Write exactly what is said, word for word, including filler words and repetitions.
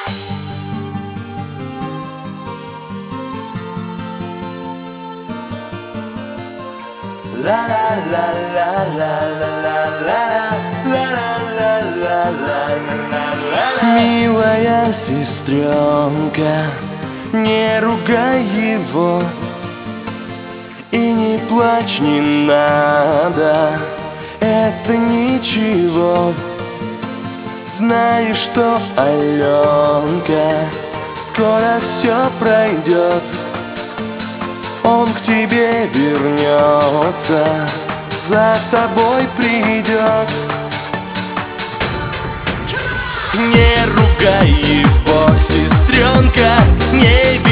La la la la la la la la la la la. Милая сестренка, не ругай его и не плачь, не надо, это ничего. Знаешь, что Аленка, скоро все пройдет, он к тебе вернется, за тобой придет. Не ругай его, сестренка, не